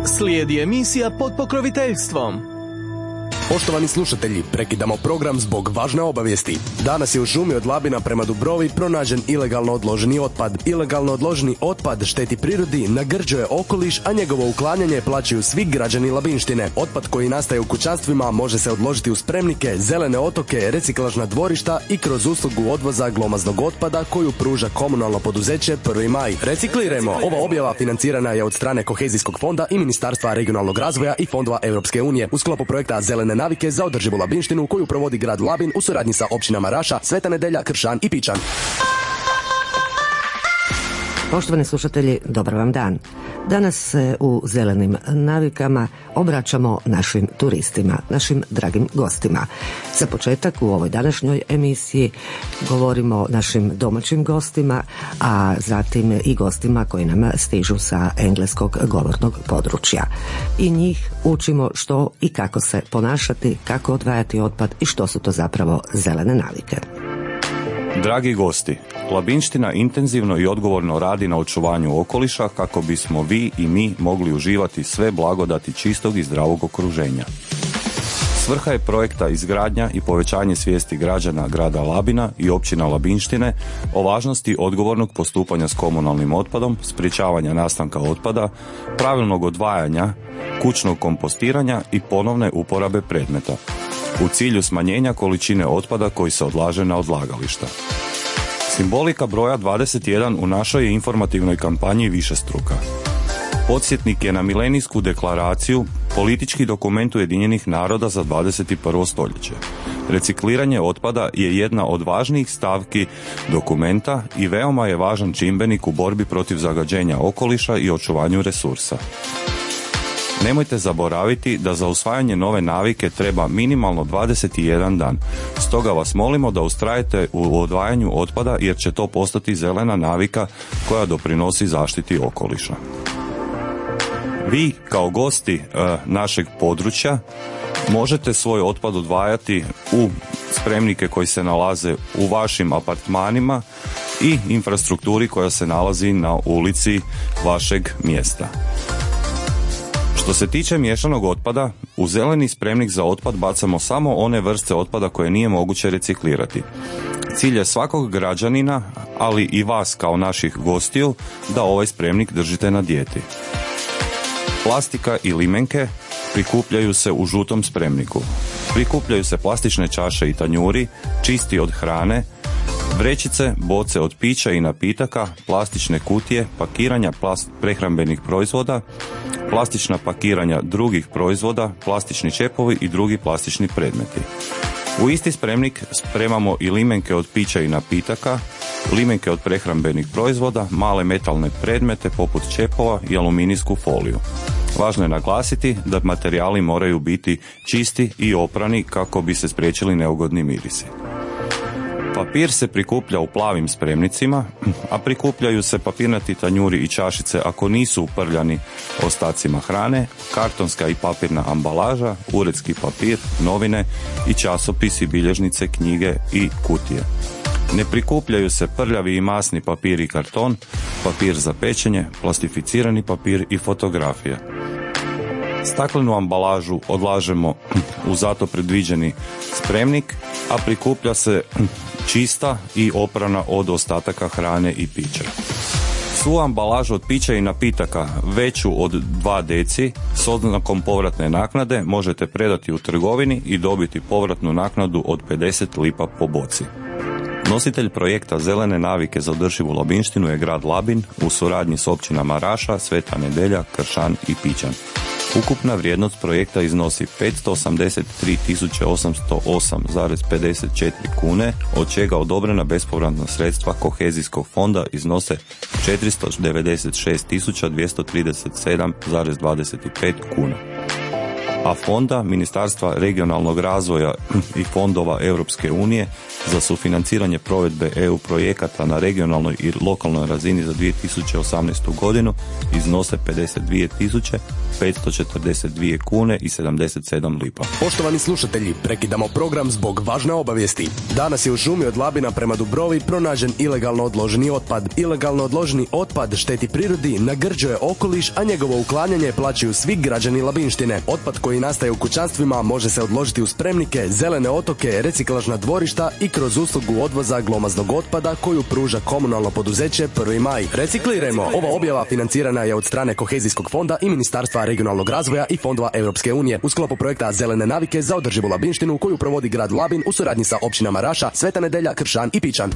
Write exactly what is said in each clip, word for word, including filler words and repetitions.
Slijedi emisija pod pokroviteljstvom. Poštovani slušatelji, prekidamo program zbog važne obavijesti. Danas je u šumi od Labina prema Dubrovi pronađen ilegalno odloženi otpad. Ilegalno odloženi otpad šteti prirodi, nagrđuje okoliš, a njegovo uklanjanje plaćaju svi građani Labinštine. Otpad koji nastaje u kućanstvima može se odložiti u spremnike, zelene otoke, reciklažna dvorišta i kroz uslugu odvoza glomaznog otpada koju pruža komunalno poduzeće Prvi maj. Reciklirajmo! Ova objava financirana je od strane Kohezijskog fonda i Ministarstva regionalnog razvoja i fondova Europske unije u sklopu projekta Zelene navike za održivu Labinštinu koju provodi grad Labin u suradnji sa općinama Raša, Sveta Nedelja, Kršan i Pičan. Poštovani slušatelji, dobar vam dan. Danas se u Zelenim navikama obraćamo našim turistima, našim dragim gostima. Za početak u ovoj današnjoj emisiji govorimo o našim domaćim gostima, a zatim i gostima koji nam stižu sa engleskog govornog područja. I njih učimo što i kako se ponašati, kako odvajati otpad i što su to zapravo zelene navike. Dragi gosti, Labinština intenzivno i odgovorno radi na očuvanju okoliša kako bismo vi i mi mogli uživati sve blagodati čistog i zdravog okruženja. Svrha je projekta izgradnja i povećanje svijesti građana grada Labina i općina Labinštine o važnosti odgovornog postupanja s komunalnim otpadom, sprječavanja nastanka otpada, pravilnog odvajanja, kućnog kompostiranja i ponovne uporabe predmeta, u cilju smanjenja količine otpada koji se odlaže na odlagališta. Simbolika broja dvadeset jedan u našoj je informativnoj kampanji višestruka. Podsjetnik je na milenijsku deklaraciju, politički dokument Ujedinjenih naroda za dvadeset prvo stoljeće. Recikliranje otpada je jedna od važnijih stavki dokumenta i veoma je važan čimbenik u borbi protiv zagađenja okoliša i očuvanju resursa. Nemojte zaboraviti da za usvajanje nove navike treba minimalno dvadeset jedan dan. Stoga vas molimo da ustrajete u odvajanju otpada jer će to postati zelena navika koja doprinosi zaštiti okoliša. Vi kao gosti e, našeg područja možete svoj otpad odvajati u spremnike koji se nalaze u vašim apartmanima i infrastrukturi koja se nalazi na ulici vašeg mjesta. Što se tiče miješanog otpada, u zeleni spremnik za otpad bacamo samo one vrste otpada koje nije moguće reciklirati. Cilj je svakog građanina, ali i vas kao naših gostiju, da ovaj spremnik držite na dijeti. Plastika i limenke prikupljaju se u žutom spremniku. Prikupljaju se plastične čaše i tanjuri, čisti od hrane, vrećice, boce od pića i napitaka, plastične kutije, pakiranja plast- prehrambenih proizvoda, plastična pakiranja drugih proizvoda, plastični čepovi i drugi plastični predmeti. U isti spremnik spremamo i limenke od pića i napitaka, limenke od prehrambenih proizvoda, male metalne predmete poput čepova i aluminijsku foliju. Važno je naglasiti da materijali moraju biti čisti i oprani kako bi se spriječili neugodni mirisi. Papir se prikuplja u plavim spremnicima, a prikupljaju se papirnati tanjuri i čašice ako nisu uprljani ostacima hrane, kartonska i papirna ambalaža, uredski papir, novine i časopisi, bilježnice, knjige i kutije. Ne prikupljaju se prljavi i masni papir i karton, papir za pečenje, plastificirani papir i fotografije. Staklenu ambalažu odlažemo u zato predviđeni spremnik, a prikuplja se čista i oprana od ostataka hrane i pića. Svu ambalažu od pića i napitaka veću od dva deci s oznakom povratne naknade možete predati u trgovini i dobiti povratnu naknadu od pedeset lipa po boci. Nositelj projekta Zelene navike za održivu Labinštinu je grad Labin u suradnji s općinama Raša, Sveta Nedelja, Kršan i Pičan. Ukupna vrijednost projekta iznosi petsto osamdeset tri tisuće osamsto osam zarez pedeset četiri kune, od čega odobrena bespovratna sredstva Kohezijskog fonda iznose četiristo devedeset šest tisuća dvjesto trideset sedam zarez dvadeset pet kuna. a fonda Ministarstva regionalnog razvoja i fondova Europske unije za sufinanciranje provedbe E U projekata na regionalnoj i lokalnoj razini za dvije tisuće osamnaestu godinu iznose pedeset dvije tisuće petsto četrdeset dvije kune i sedamdeset sedam lipa. Poštovani slušatelji, prekidamo program zbog važne obavijesti. Danas je u šumi od Labina prema Dubrovi pronađen ilegalno odloženi otpad. Ilegalno odloženi otpad šteti prirodi, nagrđuje okoliš, a njegovo uklanjanje plaćaju svi građani Labinštine. Otpad koji nastaje u kućanstvima može se odložiti u spremnike, zelene otoke, reciklažna dvorišta i kroz uslugu odvoza glomaznog otpada koju pruža komunalno poduzeće Prvi maj. Reciklirajmo! Ova objava financirana je od strane Kohezijskog fonda i Ministarstva regionalnog razvoja i fondova Europske unije u sklopu projekta Zelene navike za održivu Labinštinu koju provodi grad Labin u suradnji sa općinama Raša, Sveta Nedelja, Kršan i Pičan.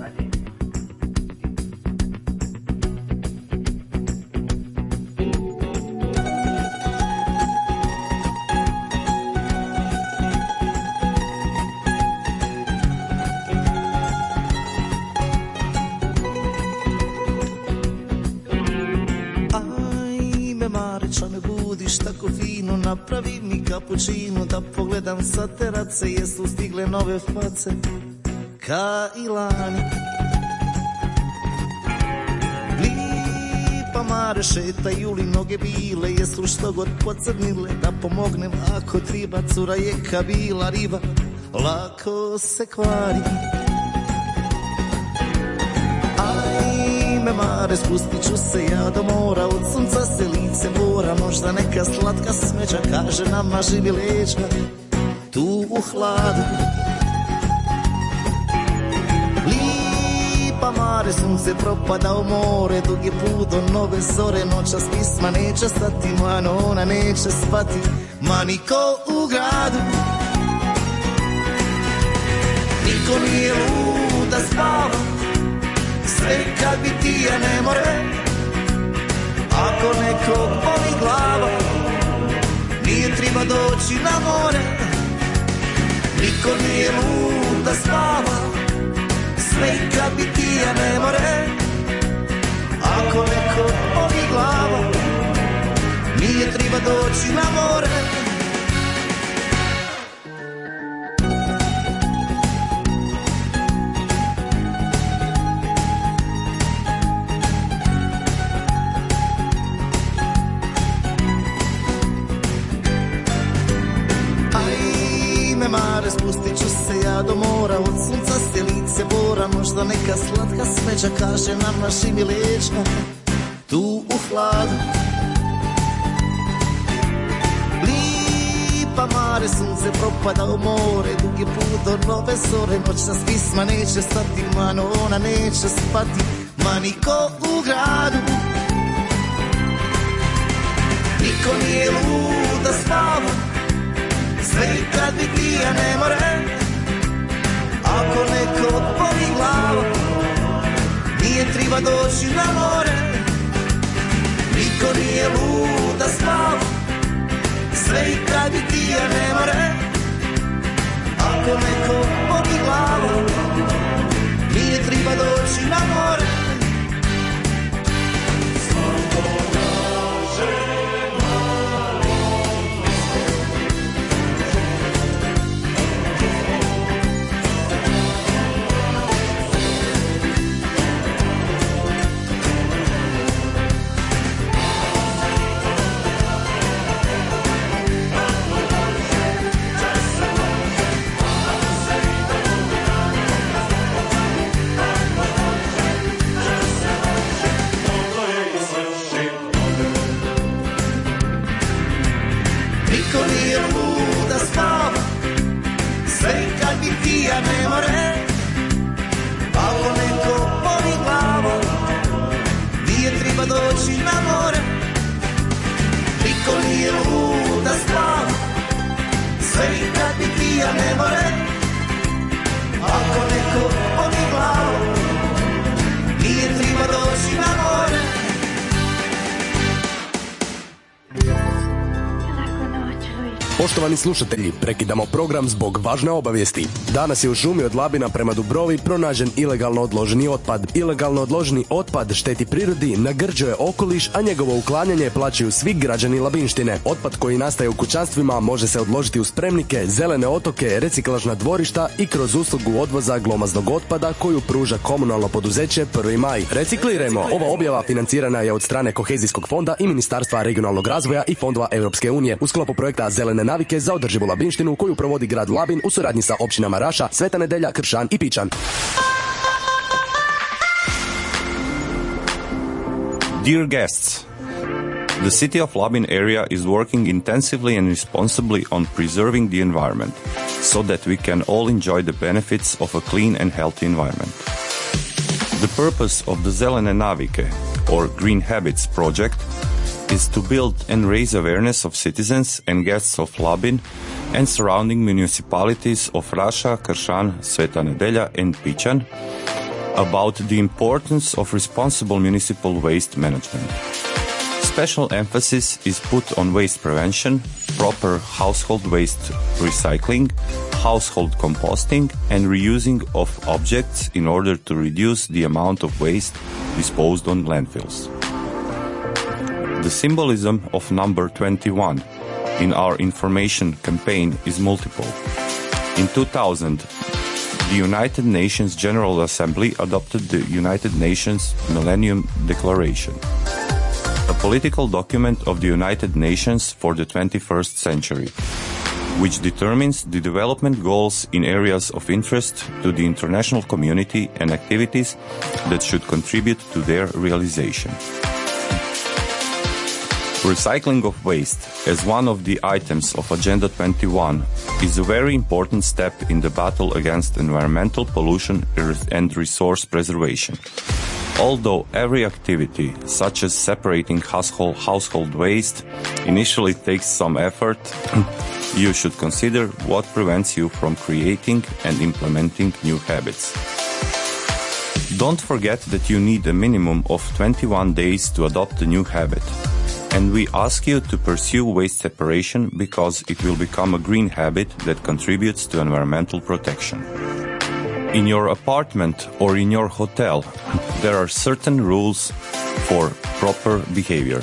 Tako fino, napravi mi kapućinu da pogledam sa terace, jesu stigle nove face ka i lani. Lipa mare, šetaju li noge bile, jesu što god pocrnile, da pomognem ako triba, cura je kabila riba, lako se kvari. Ajme mare, spustit ću se ja do mora, od sunca se lice bora, možda neka slatka smeća kaže nama živi leđa tu u hladu. Lipa mare, sunce propada u more, dug je put do nove zore, noćas pisma neće stati, mano ona neće spati, ma niko u gradu. Niko nije lud da spava, sve kad bi ti ja ne more. Ako nekog boli glava, nije treba doći na more. Niko nije lud da spava, sve kad bi ti ja ne more. Ako nekog boli glava, nije treba doći na more. Spustit ću se ja do mora, od sunca se lice bora, možda neka slatka smeća kaže nam naši milečka tu u hladu. Lipa mare, sunce propada u more, dug je put do nove zore, noćas pisma neće stati, mano ona neće spati, ma niko u gradu. Niko nije lud da spava, sve kad bi ti ja ne more. Ako neko boli glava, nije treba doći na more. Niko nije lud da spava, sve kad bi ti ja ne more. Ako neko boli glava, nije treba doći na more. Ne more, ako neko boli glava, nije treba doći na more. Niko nije lud da spava, sve kad bi ti ja ne more. Ako neko boli glava, nije treba doći na more. Poštovani slušatelji, prekidamo program zbog važne obavijesti. Danas je u šumi od Labina prema Dubrovi pronađen ilegalno odloženi otpad. Ilegalno odloženi otpad šteti prirodi, nagrđuje okoliš, a njegovo uklanjanje plaćaju svi građani Labinštine. Otpad koji nastaje u kućanstvima može se odložiti u spremnike, zelene otoke, reciklažna dvorišta i kroz uslugu odvoza glomaznog otpada koju pruža komunalno poduzeće Prvi maj. Reciklirajmo! Ova objava financirana je od strane Kohezijskog fonda i Ministarstva regionalnog razvoja i fondova Europske unije u sklopu projekta Zelene navike za održivu Labinštinu koju provodi grad Labin u suradnji sa općinama Raša, Sveta Nedelja, Kršan i Pičan. Dear guests, the city of Labin area is working intensively and responsibly on preserving the environment so that we can all enjoy the benefits of a clean and healthy environment. The purpose of the Zelene navike, or Green Habits project, is to build and raise awareness of citizens and guests of Labin and surrounding municipalities of Raša, Kršan, Sveta Nedelja and Pičan about the importance of responsible municipal waste management. Special emphasis is put on waste prevention, proper household waste recycling, household composting and reusing of objects in order to reduce the amount of waste disposed on landfills. The symbolism of number twenty-one in our information campaign is multiple. In two thousand, the United Nations General Assembly adopted the United Nations Millennium Declaration, a political document of the United Nations for the twenty-first century, which determines the development goals in areas of interest to the international community and activities that should contribute to their realization. Recycling of waste as one of the items of Agenda twenty-one is a very important step in the battle against environmental pollution and resource preservation. Although every activity, such as separating household, household waste, initially takes some effort, you should consider what prevents you from creating and implementing new habits. Don't forget that you need a minimum of twenty-one days to adopt a new habit. And we ask you to pursue waste separation because it will become a green habit that contributes to environmental protection. In your apartment or in your hotel, there are certain rules for proper behavior.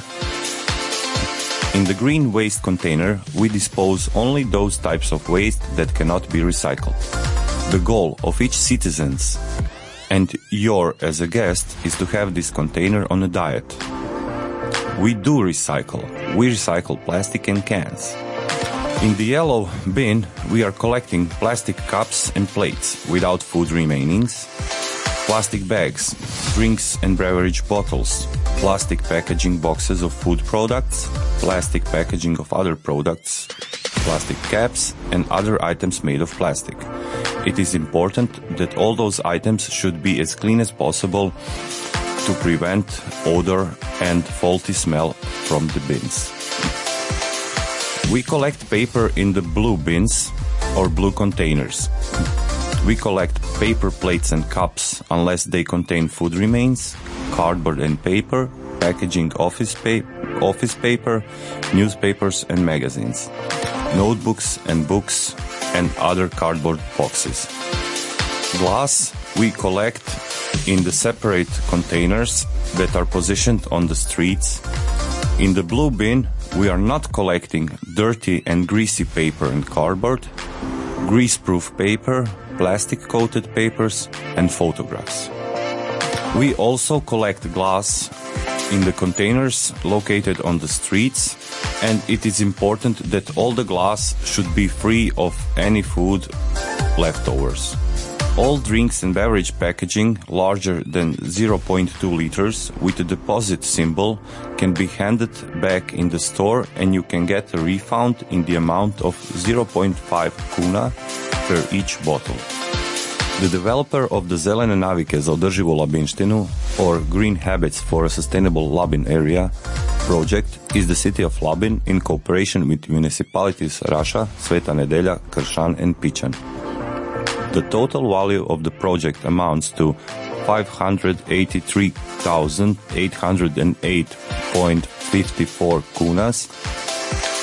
In the green waste container, we dispose only those types of waste that cannot be recycled. The goal of each citizen and your as a guest is to have this container on a diet. We do recycle. We recycle plastic and cans. In the yellow bin, we are collecting plastic cups and plates without food remainings, plastic bags, drinks and beverage bottles, plastic packaging boxes of food products, plastic packaging of other products, plastic caps, and other items made of plastic. It is important that all those items should be as clean as possible to prevent odor and faulty smell from the bins. We collect paper in the blue bins or blue containers. We collect paper plates and cups unless they contain food remains, cardboard and paper, packaging office, pa- office paper, newspapers and magazines, notebooks and books and other cardboard boxes. Glass we collect in the separate containers that are positioned on the streets. In the blue bin, we are not collecting dirty and greasy paper and cardboard, grease-proof paper, plastic-coated papers, and photographs. We also collect glass in the containers located on the streets, and it is important that all the glass should be free of any food leftovers. All drinks and beverage packaging larger than zero point two liters with a deposit symbol can be handed back in the store and you can get a refund in the amount of zero point five kuna per each bottle. The developer of the Zelene navike za održivu Labinštinu, or Green Habits for a Sustainable Labin Area project, is the city of Labin in cooperation with municipalities Raša, Sveta Nedelja, Kršan and Pičan. The total value of the project amounts to five hundred eighty-three thousand eight hundred eight point five four kunas,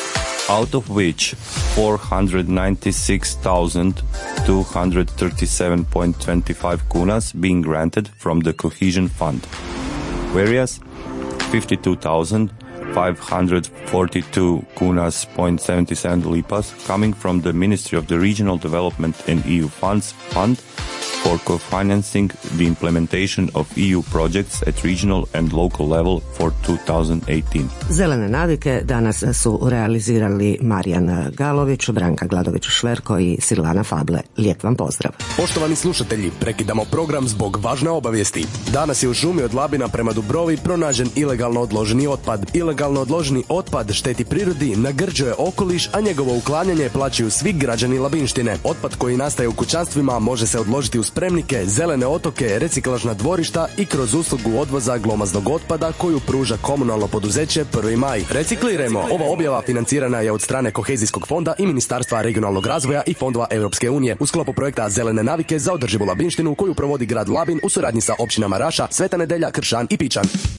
out of which four hundred ninety-six thousand two hundred thirty-seven point two five kunas being granted from the Cohesion Fund, whereas fifty-two thousand five hundred forty-two kunas point seventy-seven lipas coming from the Ministry of the Regional Development and E U Funds Fund for co-financing the implementation of E U projects at regional and local level for two thousand eighteen. Zelene navike danas su realizirali Marijan Galović, Branka Gladović-Šverko i Silvana Fable. Lijep vam pozdrav. Poštovani slušatelji, prekidamo program zbog važne obavijesti. Danas je u šumi od Labina prema Dubrovi pronađen ilegalno odloženi otpad. Ilegalno odloženi otpad šteti prirodi, nagrđuje okoliš, a njegovo uklanjanje plaćaju svi građani Labinštine. Otpad koji nastaje u kućanstvima može se odložiti u spremnike, zelene otoke, reciklažna dvorišta i kroz uslugu odvoza glomaznog otpada koju pruža komunalno poduzeće Prvi maj. Reciklirajmo! Ova objava financirana je od strane Kohezijskog fonda i Ministarstva regionalnog razvoja i fondova Europske unije u sklopu projekta Zelene navike za održivu Labinštinu koju provodi grad Labin u suradnji sa općinama Raša, Sveta Nedelja, Kršan i Pičan.